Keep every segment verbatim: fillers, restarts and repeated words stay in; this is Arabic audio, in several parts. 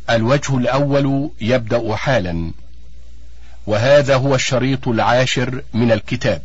الوجه الأول يبدأ حالا، وهذا هو الشريط العاشر من الكتاب.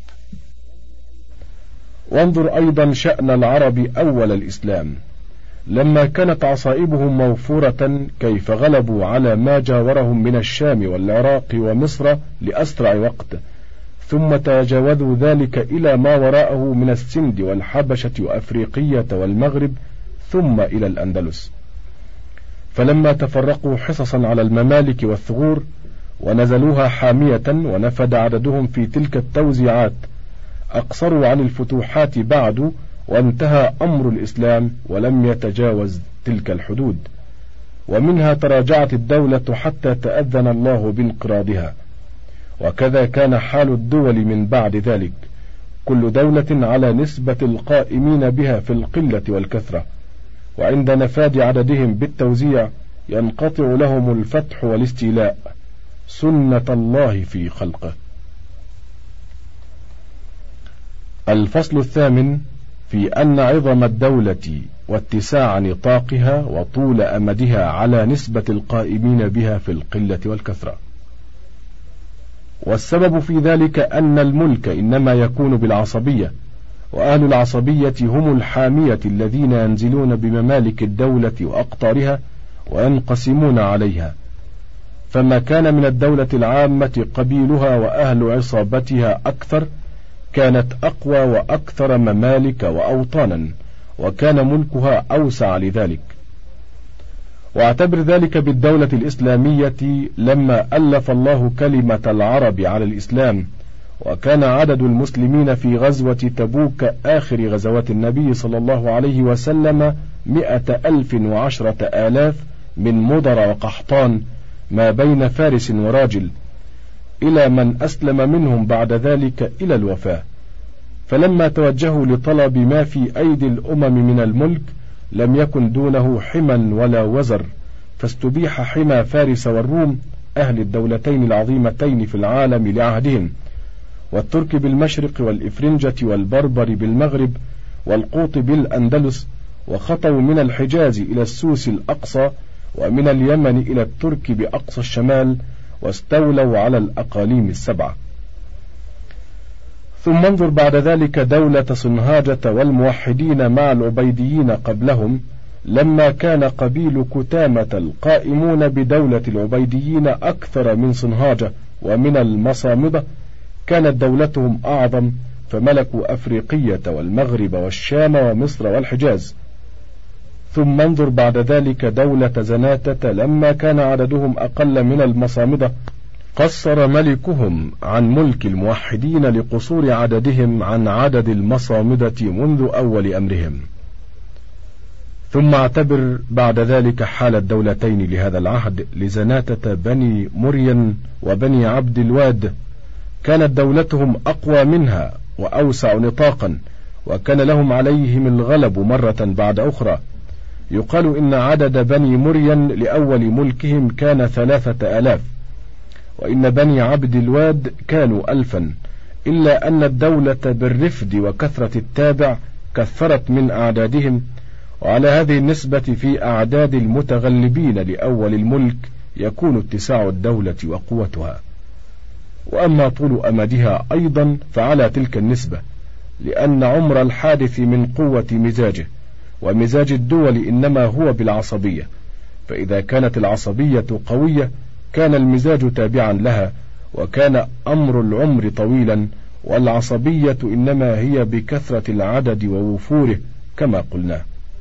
وانظر أيضا شأن العرب أول الإسلام، لما كانت عصائبهم موفورة كيف غلبوا على ما جاورهم من الشام والعراق ومصر لأسرع وقت، ثم تجاوزوا ذلك إلى ما وراءه من السند والحبشة وأفريقية والمغرب، ثم إلى الأندلس. فلما تفرقوا حصصا على الممالك والثغور ونزلوها حامية ونفد عددهم في تلك التوزيعات، أقصروا عن الفتوحات بعد، وانتهى أمر الإسلام ولم يتجاوز تلك الحدود، ومنها تراجعت الدولة حتى تأذن الله بانقراضها. وكذا كان حال الدول من بعد ذلك، كل دولة على نسبة القائمين بها في القلة والكثرة، وعند نفاد عددهم بالتوزيع ينقطع لهم الفتح والاستيلاء، سنة الله في خلقه. الفصل الثامن في أن عظم الدولة واتساع نطاقها وطول أمدها على نسبة القائمين بها في القلة والكثرة. والسبب في ذلك أن الملك إنما يكون بالعصبية، وأهل العصبية هم الحامية الذين ينزلون بممالك الدولة وأقطارها وينقسمون عليها، فما كان من الدولة العامة قبيلها وأهل عصابتها أكثر كانت أقوى وأكثر ممالك وأوطانا، وكان ملكها أوسع لذلك. واعتبر ذلك بالدولة الإسلامية لما ألف الله كلمة العرب على الإسلام، وكان عدد المسلمين في غزوة تبوك آخر غزوات النبي صلى الله عليه وسلم مئة ألف وعشرة آلاف من مضر وقحطان ما بين فارس وراجل، إلى من أسلم منهم بعد ذلك إلى الوفاة. فلما توجهوا لطلب ما في أيدي الأمم من الملك لم يكن دونه حما ولا وزر، فاستبيح حمى فارس والروم أهل الدولتين العظيمتين في العالم لعهدهم، والترك بالمشرق والإفرنجة والبربر بالمغرب والقوط بالأندلس، وخطوا من الحجاز إلى السوس الأقصى، ومن اليمن إلى الترك بأقصى الشمال، واستولوا على الأقاليم السبعة. ثم انظر بعد ذلك دولة صنهاجة والموحدين مع العبيديين قبلهم، لما كان قبيل كتامة القائمون بدولة العبيديين أكثر من صنهاجة ومن المصامدة، كانت دولتهم أعظم، فملكوا أفريقية والمغرب والشام ومصر والحجاز. ثم انظر بعد ذلك دولة زناتة لما كان عددهم أقل من المصامدة، قصر ملكهم عن ملك الموحدين لقصور عددهم عن عدد المصامدة منذ أول أمرهم. ثم اعتبر بعد ذلك حال الدولتين لهذا العهد لزناتة بني مرين وبني عبد الواد، كانت دولتهم أقوى منها وأوسع نطاقا، وكان لهم عليهم الغلب مرة بعد أخرى. يقال إن عدد بني مرين لأول ملكهم كان ثلاثة آلاف، وإن بني عبد الواد كانوا ألفا، إلا أن الدولة بالرفد وكثرة التابع كثرت من أعدادهم، وعلى هذه النسبة في أعداد المتغلبين لأول الملك يكون اتساع الدولة وقوتها. وأما طول أمدها أيضا فعلى تلك النسبة، لأن عمر الحادث من قوة مزاجه، ومزاج الدول إنما هو بالعصبية، فإذا كانت العصبية قوية كان المزاج تابعا لها، وكان أمر العمر طويلا، والعصبية إنما هي بكثرة العدد ووفوره كما قلنا.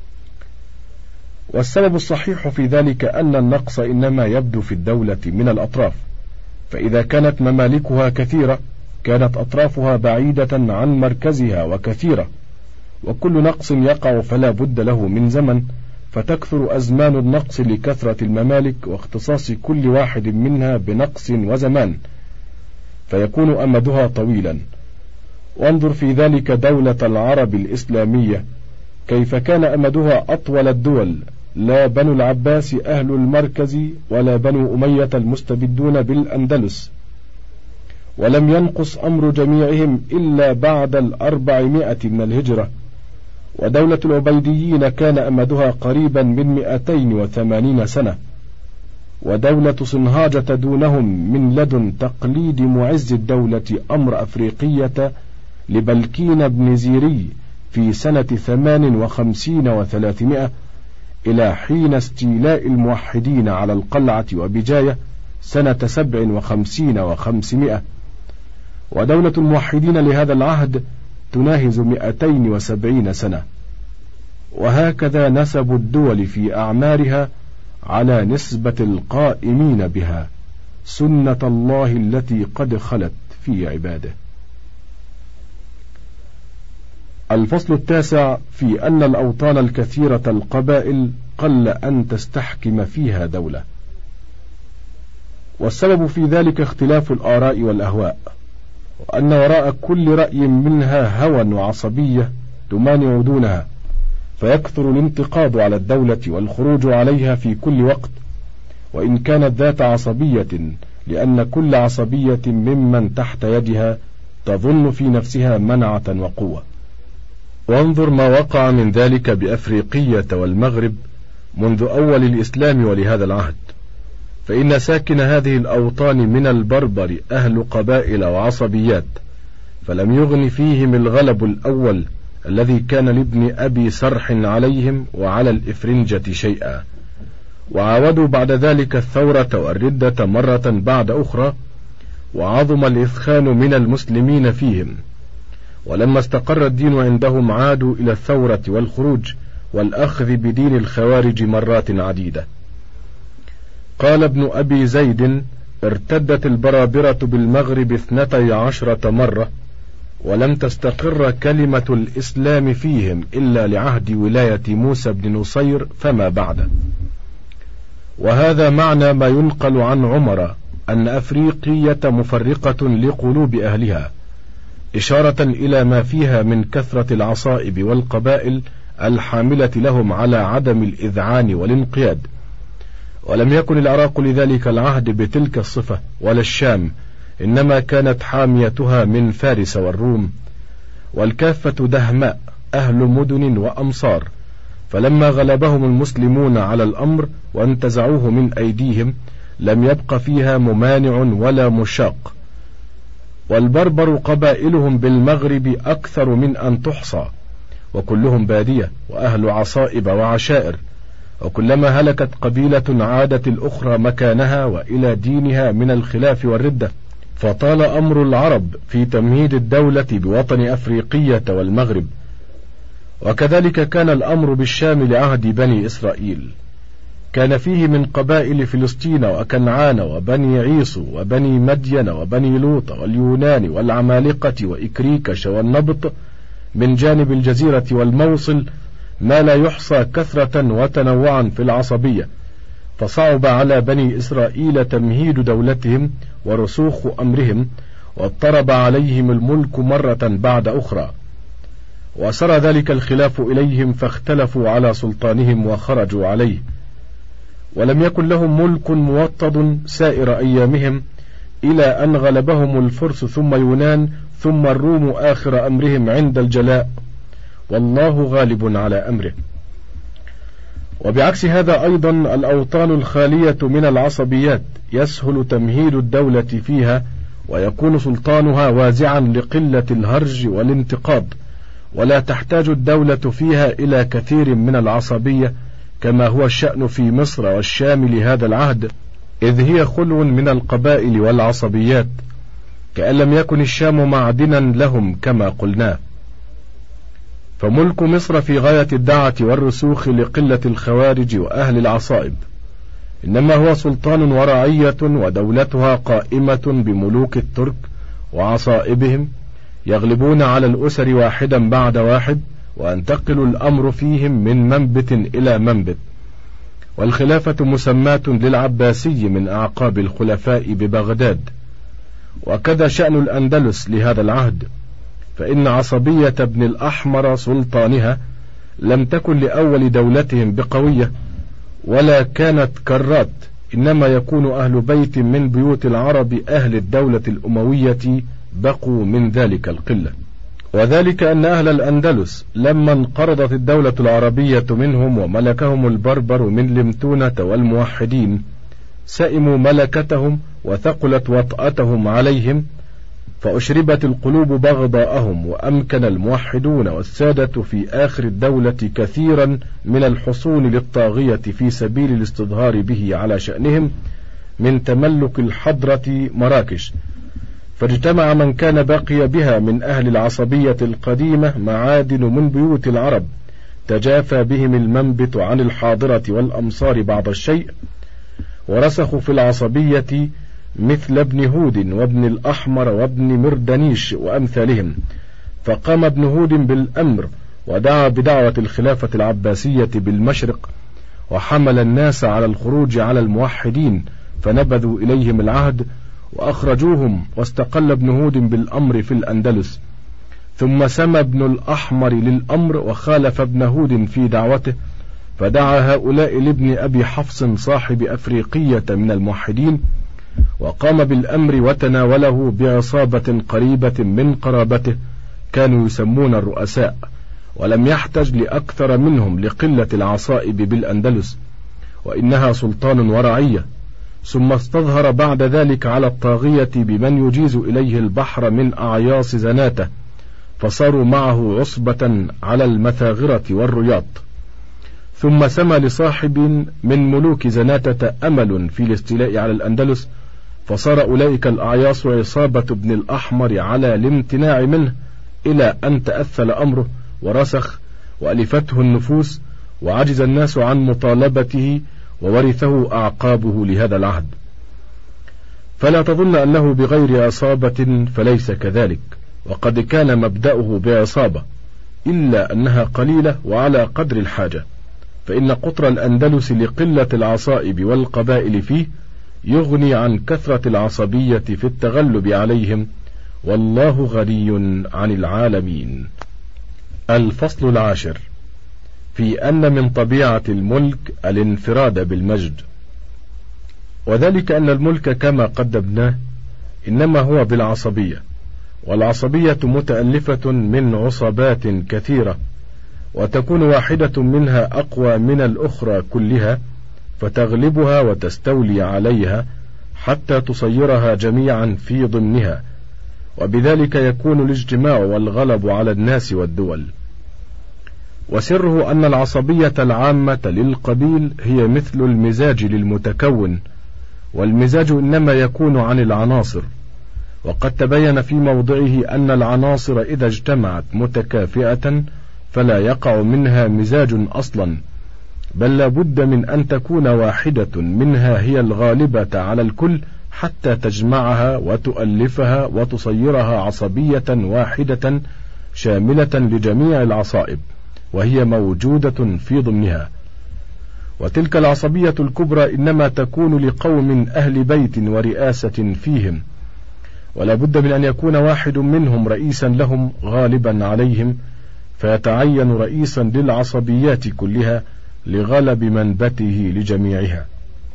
والسبب الصحيح في ذلك أن النقص إنما يبدو في الدولة من الأطراف، فإذا كانت ممالكها كثيرة كانت أطرافها بعيدة عن مركزها وكثيرة، وكل نقص يقع فلا بد له من زمن، فتكثر أزمان النقص لكثرة الممالك واختصاص كل واحد منها بنقص وزمان، فيكون أمدها طويلا. وانظر في ذلك دولة العرب الإسلامية كيف كان أمدها أطول الدول، لا بنو العباس أهل المركز ولا بنو أمية المستبدون بالأندلس، ولم ينقص أمر جميعهم إلا بعد الأربعمائة من الهجرة. ودولة العبيديين كان أمدها قريبا من مئتين وثمانين سنة، ودولة صنهاجة دونهم من لدن تقليد معز الدولة أمر أفريقية لبلكين بن زيري في سنة ثمان وخمسين وثلاثمائة إلى حين استيلاء الموحدين على القلعة وبجاية سنة سبع وخمسين وخمسمائة، ودولة الموحدين لهذا العهد تناهز مئتين وسبعين سنة. وهكذا نسب الدول في أعمارها على نسبة القائمين بها، سنة الله التي قد خلت في عباده. الفصل التاسع في أن الأوطان الكثيرة القبائل قل أن تستحكم فيها دولة، والسبب في ذلك اختلاف الآراء والأهواء، وأن وراء كل رأي منها هوى وعصبية تمانع دونها، فيكثر الانتقاد على الدولة والخروج عليها في كل وقت، وإن كانت ذات عصبية، لأن كل عصبية ممن تحت يدها تظن في نفسها منعة وقوة. وانظر ما وقع من ذلك بأفريقية والمغرب منذ أول الإسلام ولهذا العهد، فإن ساكن هذه الأوطان من البربر أهل قبائل وعصبيات، فلم يغن فيهم الغلب الأول الذي كان لابن أبي سرح عليهم وعلى الإفرنجة شيئا، وعاودوا بعد ذلك الثورة والردة مرة بعد أخرى، وعظم الإثخان من المسلمين فيهم، ولما استقر الدين عندهم عادوا إلى الثورة والخروج والأخذ بدين الخوارج مرات عديدة. قال ابن أبي زيد: ارتدت البرابرة بالمغرب اثنتي عشرة مرة، ولم تستقر كلمة الإسلام فيهم إلا لعهد ولاية موسى بن نصير فما بعد. وهذا معنى ما ينقل عن عمر أن أفريقية مفرقة لقلوب أهلها، إشارة إلى ما فيها من كثرة العصائب والقبائل الحاملة لهم على عدم الإذعان والانقياد. ولم يكن العراق لذلك العهد بتلك الصفة ولا الشام، إنما كانت حاميتها من فارس والروم، والكافة دهماء أهل مدن وأمصار، فلما غلبهم المسلمون على الأمر وانتزعوه من أيديهم لم يبق فيها ممانع ولا مشاق. والبربر قبائلهم بالمغرب أكثر من أن تحصى، وكلهم بادية وأهل عصائب وعشائر، وكلما هلكت قبيلة عادت الأخرى مكانها وإلى دينها من الخلاف والردة، فطال أمر العرب في تمهيد الدولة بوطن أفريقية والمغرب. وكذلك كان الأمر بالشام لعهد بني إسرائيل، كان فيه من قبائل فلسطين وكنعان وبني عيسو وبني مدين وبني لوط واليونان والعمالقة وإكريكش والنبط من جانب الجزيرة والموصل ما لا يحصى كثرة وتنوعا في العصبية، فصعب على بني إسرائيل تمهيد دولتهم ورسوخ أمرهم، واضطرب عليهم الملك مرة بعد أخرى، وسرى ذلك الخلاف إليهم فاختلفوا على سلطانهم وخرجوا عليه، ولم يكن لهم ملك موطد سائر أيامهم إلى أن غلبهم الفرس ثم يونان ثم الروم آخر أمرهم عند الجلاء، والله غالب على أمره. وبعكس هذا أيضا الأوطان الخالية من العصبيات يسهل تمهيد الدولة فيها، ويكون سلطانها وازعا لقلة الهرج والانتقاد، ولا تحتاج الدولة فيها إلى كثير من العصبية كما هو الشأن في مصر والشام لهذا العهد، إذ هي خلو من القبائل والعصبيات، كأن لم يكن الشام معدنا لهم كما قلنا. فملك مصر في غاية الدعة والرسوخ لقلة الخوارج وأهل العصائب، إنما هو سلطان ورعية، ودولتها قائمة بملوك الترك وعصائبهم يغلبون على الأسر واحدا بعد واحد، وينتقل الأمر فيهم من منبت إلى منبت. والخلافة مسماة للعباسي من أعقاب الخلفاء ببغداد. وكذا شأن الأندلس لهذا العهد، فإن عصبية ابن الأحمر سلطانها لم تكن لأول دولتهم بقوية، ولا كانت كرات، إنما يكون أهل بيت من بيوت العرب أهل الدولة الأموية بقوا من ذلك القلة. وذلك أن أهل الأندلس لما انقرضت الدولة العربية منهم وملكهم البربر من لمتونة والموحدين، سئموا ملكتهم وثقلت وطأتهم عليهم، فأشربت القلوب بغضاءهم، وأمكن الموحدون والسادة في آخر الدولة كثيرا من الحصول للطاغية في سبيل الاستظهار به على شأنهم من تملك الحضرة مراكش، فاجتمع من كان بقي بها من أهل العصبية القديمة معادن من بيوت العرب تجافى بهم المنبت عن الحاضرة والأمصار بعض الشيء، ورسخوا في العصبية مثل ابن هود وابن الأحمر وابن مردنيش وأمثالهم، فقام ابن هود بالأمر ودعا بدعوة الخلافة العباسية بالمشرق، وحمل الناس على الخروج على الموحدين، فنبذوا إليهم العهد وأخرجوهم، واستقل ابن هود بالأمر في الأندلس. ثم سمى ابن الأحمر للأمر وخالف ابن هود في دعوته، فدعا هؤلاء لابن أبي حفص صاحب أفريقية من الموحدين، وقام بالأمر وتناوله بعصابة قريبة من قرابته كانوا يسمون الرؤساء، ولم يحتج لأكثر منهم لقلة العصائب بالأندلس، وإنها سلطان ورعية. ثم استظهر بعد ذلك على الطاغية بمن يجيز إليه البحر من أعياص زناته، فصاروا معه عصبة على المثاغرة والرياض. ثم سمى لصاحب من ملوك زناتة أمل في الاستيلاء على الأندلس، فصار أولئك الأعياص عصابة ابن الأحمر على الامتناع منه، إلى أن تأثل أمره ورسخ وألفته النفوس، وعجز الناس عن مطالبته، وورثه أعقابه لهذا العهد. فلا تظن أنه بغير عصابة، فليس كذلك، وقد كان مبدأه بعصابة، إلا أنها قليلة وعلى قدر الحاجة، فإن قطر الأندلس لقلة العصائب والقبائل فيه يغني عن كثرة العصبية في التغلب عليهم، والله غني عن العالمين. الفصل العاشر في أن من طبيعة الملك الانفراد بالمجد، وذلك أن الملك كما قدمناه إنما هو بالعصبية، والعصبية متألفة من عصبات كثيرة، وتكون واحدة منها أقوى من الأخرى كلها، فتغلبها وتستولي عليها حتى تصيرها جميعا في ضمنها، وبذلك يكون الاجتماع والغلب على الناس والدول. وسره أن العصبية العامة للقبيل هي مثل المزاج للمتكون، والمزاج إنما يكون عن العناصر، وقد تبين في موضعه أن العناصر إذا اجتمعت متكافئة فلا يقع منها مزاج أصلا، بل لا بد من أن تكون واحدة منها هي الغالبة على الكل حتى تجمعها وتؤلفها وتصيرها عصبية واحدة شاملة لجميع العصائب، وهي موجودة في ضمنها. وتلك العصبية الكبرى إنما تكون لقوم أهل بيت ورئاسة فيهم، ولا بد من أن يكون واحد منهم رئيسا لهم غالبا عليهم، فيتعين رئيسا للعصبيات كلها لغلب منبته لجميعها.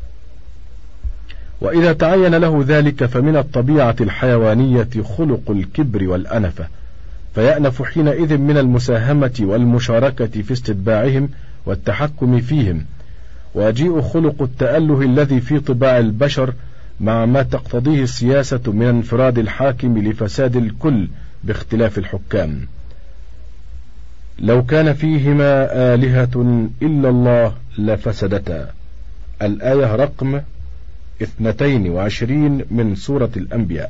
وإذا تعين له ذلك فمن الطبيعة الحيوانية خلق الكبر والأنفة، فيأنف حينئذ من المساهمة والمشاركة في استتباعهم والتحكم فيهم، ويجيء خلق التأله الذي في طباع البشر مع ما تقتضيه السياسة من انفراد الحاكم لفساد الكل باختلاف الحكام. لو كان فيهما آلهة إلا الله لفسدتا. الآية رقم اثنتين وعشرين من سورة الأنبياء.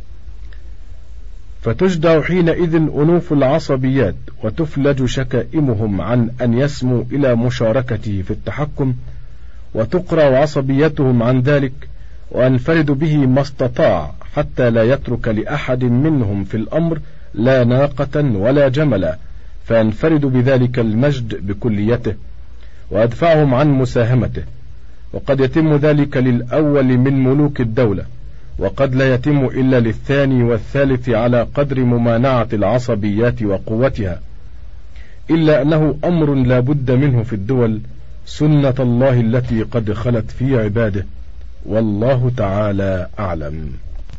فتجدع حينئذ أنوف العصبيات، وتفلج شكائمهم عن أن يسموا إلى مشاركته في التحكم، وتقرأ عصبيتهم عن ذلك، وأنفرد به ما استطاع، حتى لا يترك لأحد منهم في الأمر لا ناقة ولا جملا، فينفرد بذلك المجد بكليته، وأدفعهم عن مساهمته. وقد يتم ذلك للأول من ملوك الدولة، وقد لا يتم إلا للثاني والثالث على قدر ممانعة العصبيات وقوتها، إلا أنه أمر لا بد منه في الدول، سنة الله التي قد خلت في عباده، والله تعالى أعلم.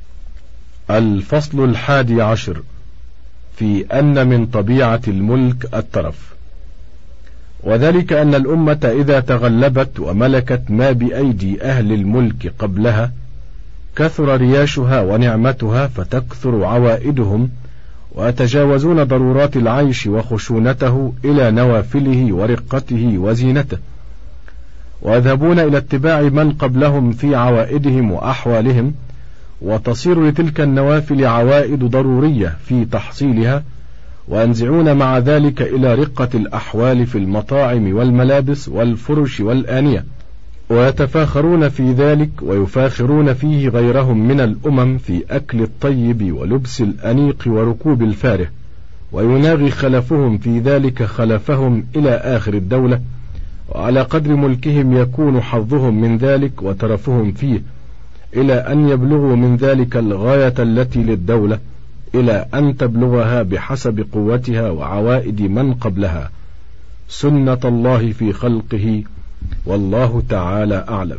الفصل الحادي عشر في أن من طبيعة الملك الترف، وذلك أن الأمة إذا تغلبت وملكت ما بأيدي أهل الملك قبلها كثر رياشها ونعمتها، فتكثر عوائدهم، ويتجاوزون ضرورات العيش وخشونته إلى نوافله ورقته وزينته، ويذهبون إلى اتباع من قبلهم في عوائدهم وأحوالهم، وتصير لتلك النوافل عوائد ضرورية في تحصيلها، وينزعون مع ذلك إلى رقة الأحوال في المطاعم والملابس والفرش والآنية، ويتفاخرون في ذلك ويفاخرون فيه غيرهم من الأمم في أكل الطيب ولبس الأنيق وركوب الفاره، ويناغي خلفهم في ذلك خلفهم إلى آخر الدولة، وعلى قدر ملكهم يكون حظهم من ذلك وترفهم فيه، إلى أن يبلغوا من ذلك الغاية التي للدولة، إلى أن تبلغها بحسب قوتها وعوائد من قبلها، سنة الله في خلقه، والله تعالى أعلم.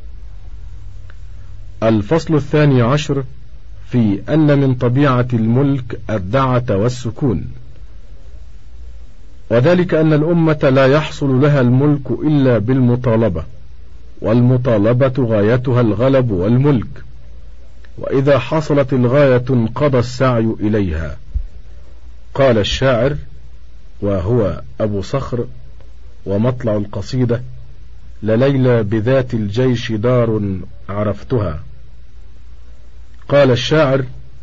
الفصل الثاني عشر في أن من طبيعة الملك الدعة والسكون، وذلك أن الأمة لا يحصل لها الملك إلا بالمطالبة، والمطالبة غايتها الغلب والملك، وإذا حصلت الغاية انقضى السعي إليها. قال الشاعر وهو أبو صخر ومطلع القصيدة: لليلى بذات الجيش دار عرفتها. قال الشاعر: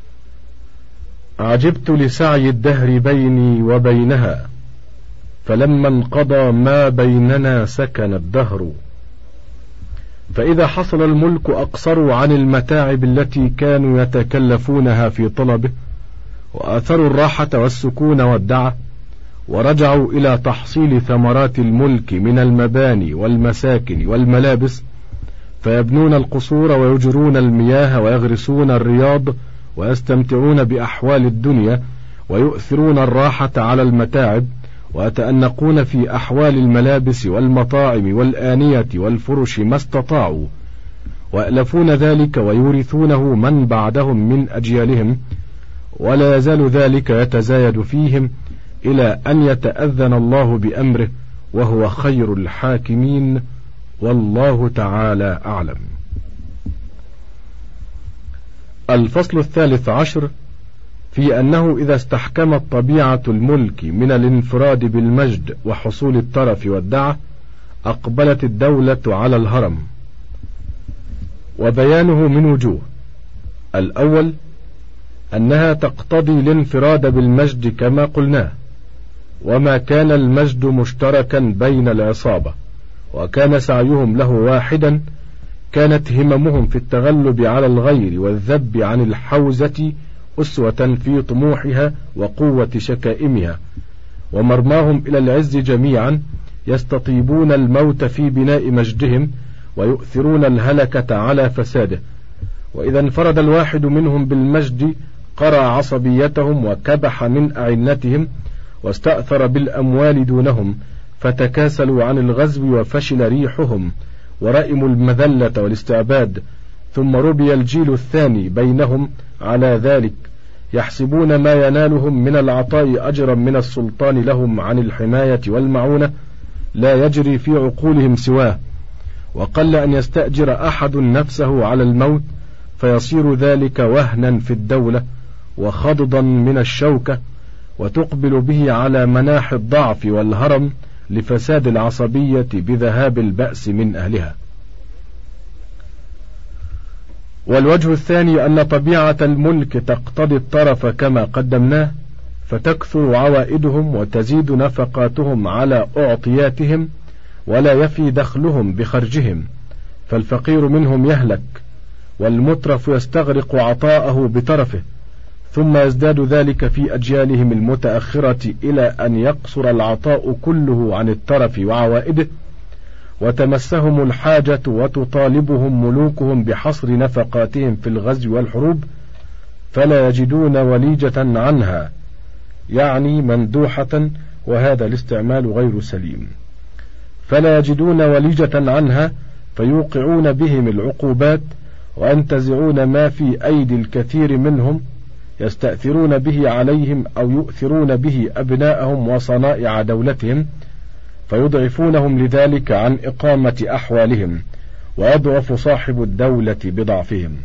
عجبت لسعي الدهر بيني وبينها، فلما انقضى ما بيننا سكن الدهر. فإذا حصل الملك أقصروا عن المتاعب التي كانوا يتكلفونها في طلبه، وآثروا الراحة والسكون والدعة، ورجعوا إلى تحصيل ثمرات الملك من المباني والمساكن والملابس، فيبنون القصور ويجرون المياه ويغرسون الرياض ويستمتعون بأحوال الدنيا، ويؤثرون الراحة على المتاعب، ويتأنقون في أحوال الملابس والمطاعم والآنية والفرش ما استطاعوا، ويألفون ذلك ويورثونه من بعدهم من أجيالهم، ولا يزال ذلك يتزايد فيهم إلى أن يتأذن الله بأمره، وهو خير الحاكمين، والله تعالى أعلم. الفصل الثالث عشر في أنه إذا استحكمت طبيعة الملك من الانفراد بالمجد وحصول الترف والدعة أقبلت الدولة على الهرم، وبيانه من وجوه: الأول أنها تقتضي الانفراد بالمجد كما قلناه، وما كان المجد مشتركا بين العصابة وكان سعيهم له واحدا، كانت هممهم في التغلب على الغير والذب عن الحوزة أسوة في طموحها وقوة شكائمها، ومرماهم إلى العز جميعا، يستطيبون الموت في بناء مجدهم ويؤثرون الهلكة على فساده. وإذا انفرد الواحد منهم بالمجد قرع عصبيتهم وكبح من أعنتهم، واستأثر بالأموال دونهم، فتكاسلوا عن الغزو وفشل ريحهم، ورئموا المذلة والاستعباد. ثم ربي الجيل الثاني بينهم على ذلك، يحسبون ما ينالهم من العطاء أجرا من السلطان لهم عن الحماية والمعونة لا يجري في عقولهم سواه، وقل أن يستأجر أحد نفسه على الموت، فيصير ذلك وهنا في الدولة وخضضا من الشوكة، وتقبل به على مناح الضعف والهرم لفساد العصبية بذهاب البأس من أهلها. والوجه الثاني أن طبيعة الملك تقتضي الطرف كما قدمناه، فتكثر عوائدهم وتزيد نفقاتهم على أعطياتهم، ولا يفي دخلهم بخرجهم، فالفقير منهم يهلك، والمترف يستغرق عطاءه بترفه، ثم يزداد ذلك في أجيالهم المتأخرة إلى أن يقصر العطاء كله عن الترف وعوائده، وتمسهم الحاجة وتطالبهم ملوكهم بحصر نفقاتهم في الغزو والحروب، فلا يجدون وليجة عنها، يعني مندوحة، وهذا الاستعمال غير سليم، فلا يجدون وليجة عنها، فيوقعون بهم العقوبات، وينتزعون ما في أيدي الكثير منهم، يستأثرون به عليهم أو يؤثرون به أبناءهم وصنائع دولتهم، فيضعفونهم لذلك عن إقامة أحوالهم، ويضعف صاحب الدولة بضعفهم.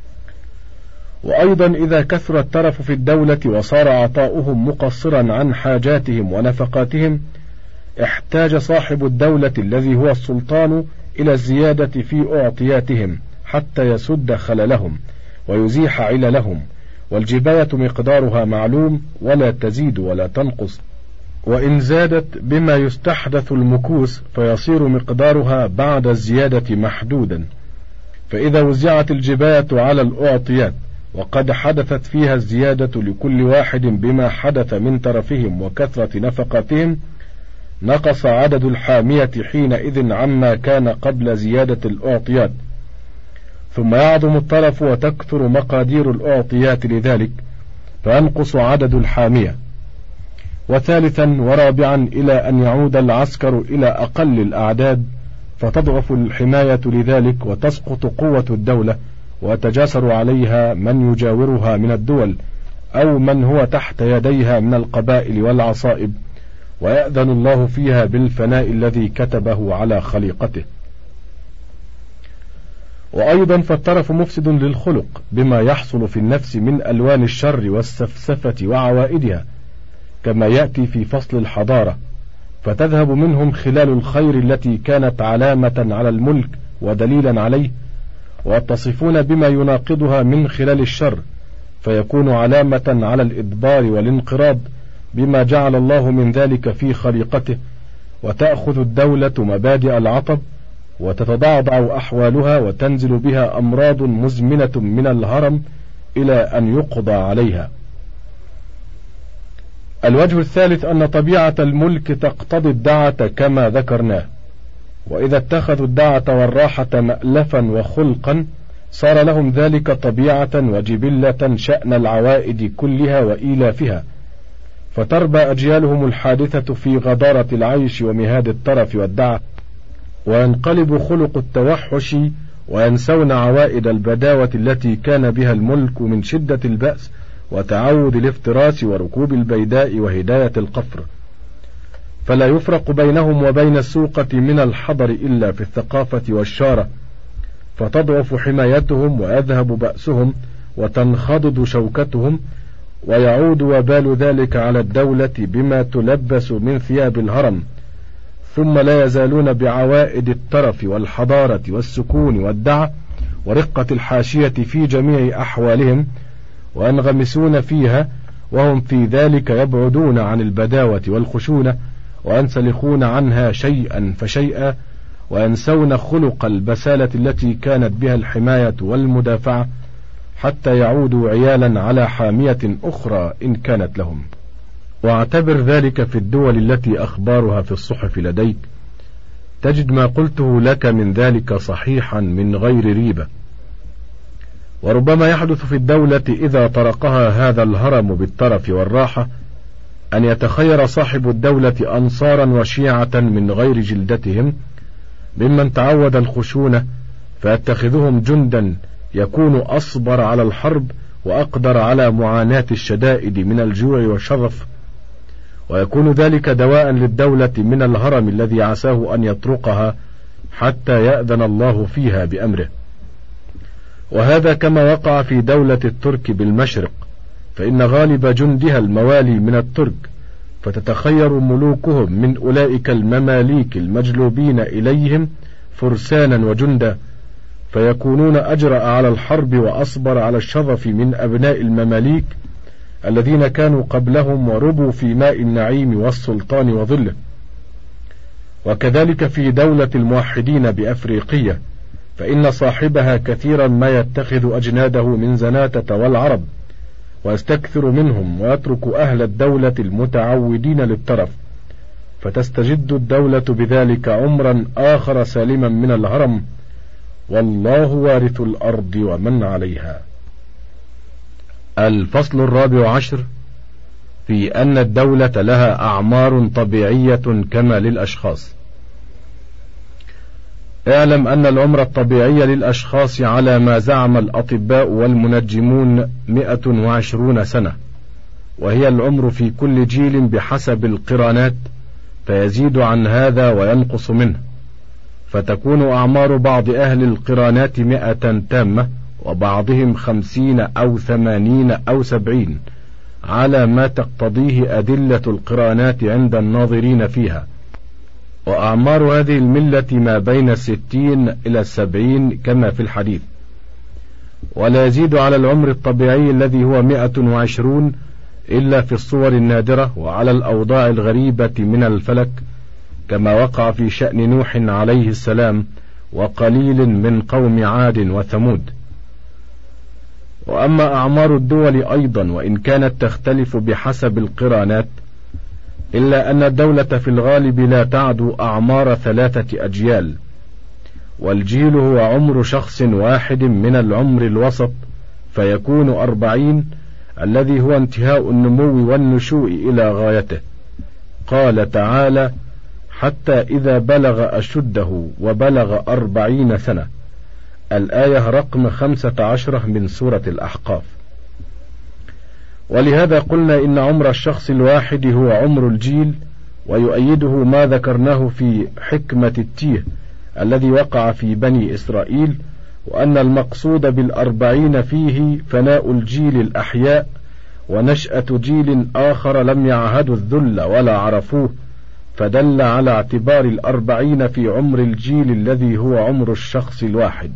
وأيضا إذا كثر الترف في الدولة وصار عطاؤهم مقصرا عن حاجاتهم ونفقاتهم، احتاج صاحب الدولة الذي هو السلطان إلى الزيادة في أعطياتهم حتى يسد خللهم ويزيح عللهم، والجباية مقدارها معلوم ولا تزيد ولا تنقص، وإن زادت بما يستحدث المكوس فيصير مقدارها بعد الزيادة محدودا. فإذا وزعت الجباية على الأعطيات وقد حدثت فيها الزيادة لكل واحد بما حدث من ترفهم وكثرة نفقاتهم، نقص عدد الحامية حينئذ عما كان قبل زيادة الأعطيات، ثم يعظم الترف وتكثر مقادير الأعطيات لذلك فينقص عدد الحامية. وثالثا ورابعا إلى أن يعود العسكر إلى أقل الأعداد فتضعف الحماية لذلك وتسقط قوة الدولة، ويتجاسر عليها من يجاورها من الدول أو من هو تحت يديها من القبائل والعصائب، ويأذن الله فيها بالفناء الذي كتبه على خليقته. وأيضا فالترف مفسد للخلق بما يحصل في النفس من ألوان الشر والسفسفة وعوائدها، كما يأتي في فصل الحضارة، فتذهب منهم خلال الخير التي كانت علامة على الملك ودليلا عليه، ويتصفون بما يناقضها من خلال الشر، فيكون علامة على الإدبار والانقراض بما جعل الله من ذلك في خليقته، وتأخذ الدولة مبادئ العطب وتتضعضع أحوالها وتنزل بها أمراض مزمنة من الهرم إلى أن يقضى عليها. الوجه الثالث أن طبيعة الملك تقتضي الدعة كما ذكرناه، وإذا اتخذوا الدعة والراحة مألفا وخلقا صار لهم ذلك طبيعة وجبلة شأن العوائد كلها وإيلافها، فتربى أجيالهم الحادثة في غدارة العيش ومهاد الترف والدعة، وينقلب خلق التوحش وينسون عوائد البداوة التي كان بها الملك من شدة البأس وتعود الافتراس وركوب البيداء وهداية القفر، فلا يفرق بينهم وبين السوقة من الحضر إلا في الثقافة والشارة، فتضعف حمايتهم ويذهب بأسهم وتنخضض شوكتهم، ويعود وبال ذلك على الدولة بما تلبس من ثياب الهرم، ثم لا يزالون بعوائد الترف والحضارة والسكون والدعة ورقة الحاشية في جميع أحوالهم، وينغمسون فيها وهم في ذلك يبعدون عن البداوة والخشونة وينسلخون عنها شيئا فشيئا، وينسون خلق البسالة التي كانت بها الحماية والمدافعة، حتى يعودوا عيالا على حامية أخرى إن كانت لهم. واعتبر ذلك في الدول التي أخبارها في الصحف لديك، تجد ما قلته لك من ذلك صحيحا من غير ريبة. وربما يحدث في الدولة إذا طرقها هذا الهرم بالترف والراحة أن يتخير صاحب الدولة أنصارا وشيعة من غير جلدتهم ممن تعود الخشونة، فيتخذهم جندا يكون أصبر على الحرب وأقدر على معاناة الشدائد من الجوع والشرف، ويكون ذلك دواء للدولة من الهرم الذي عساه أن يطرقها حتى يأذن الله فيها بأمره. وهذا كما وقع في دولة الترك بالمشرق، فإن غالب جندها الموالي من الترك، فتتخير ملوكهم من أولئك المماليك المجلوبين إليهم فرسانا وجندا، فيكونون أجرأ على الحرب وأصبر على الشرف من أبناء المماليك الذين كانوا قبلهم وربوا في ماء النعيم والسلطان وظله. وكذلك في دولة الموحدين بأفريقية، فإن صاحبها كثيرا ما يتخذ أجناده من زناتة والعرب ويستكثر منهم ويترك أهل الدولة المتعودين للترف، فتستجد الدولة بذلك عمرا آخر سالما من الهرم، والله وارث الأرض ومن عليها. الفصل الرابع عشر في أن الدولة لها أعمار طبيعية كما للأشخاص. اعلم أن العمر الطبيعي للأشخاص على ما زعم الأطباء والمنجمون مئة وعشرون سنة، وهي العمر في كل جيل بحسب القرانات فيزيد عن هذا وينقص منه، فتكون أعمار بعض أهل القرانات مئة تامة، وبعضهم خمسين أو ثمانين أو سبعين، على ما تقتضيه أدلة القرانات عند الناظرين فيها. وأعمار هذه الملة ما بين الستين إلى السبعين كما في الحديث، ولا يزيد على العمر الطبيعي الذي هو مئة وعشرون إلا في الصور النادرة وعلى الأوضاع الغريبة من الفلك، كما وقع في شأن نوح عليه السلام وقليل من قوم عاد وثمود. وأما أعمار الدول أيضا وإن كانت تختلف بحسب القرانات، إلا أن الدولة في الغالب لا تعدو أعمار ثلاثة أجيال، والجيل هو عمر شخص واحد من العمر الوسط، فيكون أربعين، الذي هو انتهاء النمو والنشوء إلى غايته. قال تعالى: حتى إذا بلغ أشده وبلغ أربعين سنة، الآية رقم خمسة عشر من سورة الأحقاف. ولهذا قلنا إن عمر الشخص الواحد هو عمر الجيل، ويؤيده ما ذكرناه في حكمة التيه الذي وقع في بني إسرائيل، وأن المقصود بالأربعين فيه فناء الجيل الأحياء ونشأة جيل آخر لم يعهدوا الذل ولا عرفوه، فدل على اعتبار الأربعين في عمر الجيل الذي هو عمر الشخص الواحد.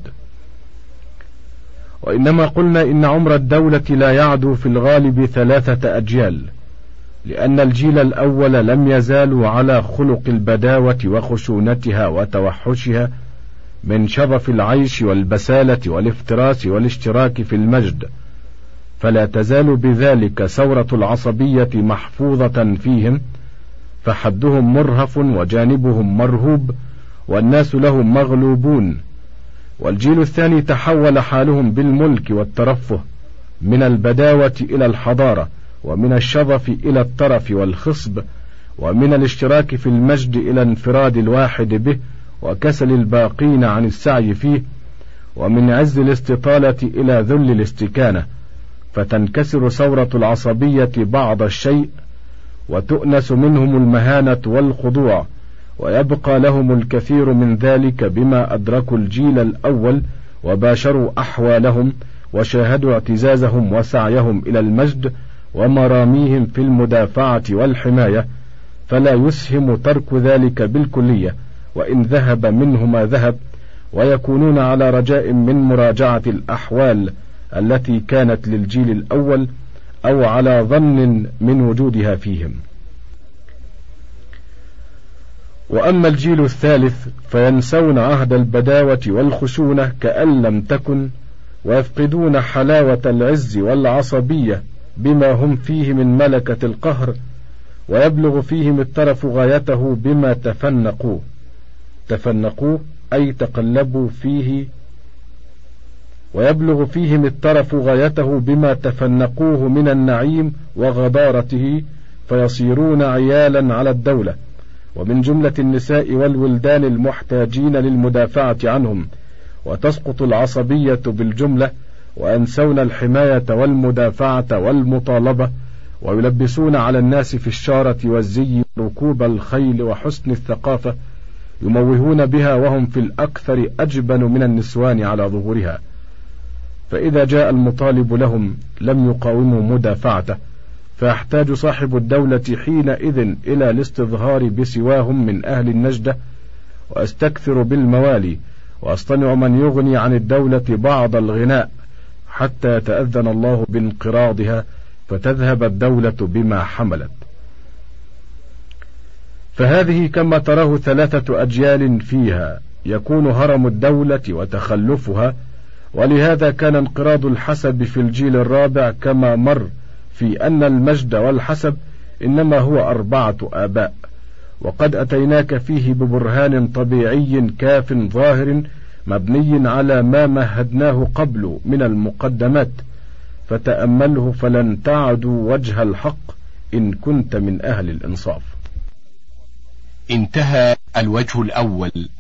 وإنما قلنا إن عمر الدولة لا يعدو في الغالب ثلاثة أجيال، لأن الجيل الأول لم يزالوا على خلق البداوة وخشونتها وتوحشها من شرف العيش والبسالة والافتراس والاشتراك في المجد، فلا تزال بذلك ثورة العصبية محفوظة فيهم، فحدهم مرهف وجانبهم مرهوب والناس لهم مغلوبون. والجيل الثاني تحول حالهم بالملك والترفه من البداوة إلى الحضارة، ومن الشظف إلى الترف والخصب، ومن الاشتراك في المجد إلى انفراد الواحد به وكسل الباقين عن السعي فيه، ومن عز الاستطالة إلى ذل الاستكانة، فتنكسر ثورة العصبية بعض الشيء، وتؤنس منهم المهانة والخضوع، ويبقى لهم الكثير من ذلك بما أدركوا الجيل الأول وباشروا أحوالهم وشاهدوا اعتزازهم وسعيهم إلى المجد ومراميهم في المدافعة والحماية، فلا يسهم ترك ذلك بالكلية وإن ذهب منه ما ذهب، ويكونون على رجاء من مراجعة الأحوال التي كانت للجيل الأول أو على ظن من وجودها فيهم. وأما الجيل الثالث فينسون عهد البداوة والخشونة كأن لم تكن، ويفقدون حلاوة العز والعصبية بما هم فيه من ملكة القهر، ويبلغ فيهم الترف غايته بما تفنقوه تفنقوه أي تقلبوا فيه ويبلغ فيهم الترف غايته بما تفنقوه من النعيم وغضارته، فيصيرون عيالا على الدولة، ومن جملة النساء والولدان المحتاجين للمدافعة عنهم، وتسقط العصبية بالجملة، وينسون الحماية والمدافعة والمطالبة، ويلبسون على الناس في الشارة والزي ركوب الخيل وحسن الثقافة، يموهون بها وهم في الأكثر أجبن من النسوان على ظهورها، فإذا جاء المطالب لهم لم يقاوموا مدافعته، فيحتاج صاحب الدولة حينئذ إلى الاستظهار بسواهم من أهل النجدة، وأستكثر بالموالي، وأصطنع من يغني عن الدولة بعض الغناء حتى يتأذن الله بانقراضها فتذهب الدولة بما حملت. فهذه كما تراه ثلاثة أجيال فيها يكون هرم الدولة وتخلفها، ولهذا كان انقراض الحسب في الجيل الرابع كما مر في أن المجد والحسب إنما هو أربعة آباء، وقد أتيناك فيه ببرهان طبيعي كاف ظاهر مبني على ما مهدناه قبل من المقدمات، فتأمله فلن تعدوا وجه الحق إن كنت من أهل الإنصاف. انتهى الوجه الأول.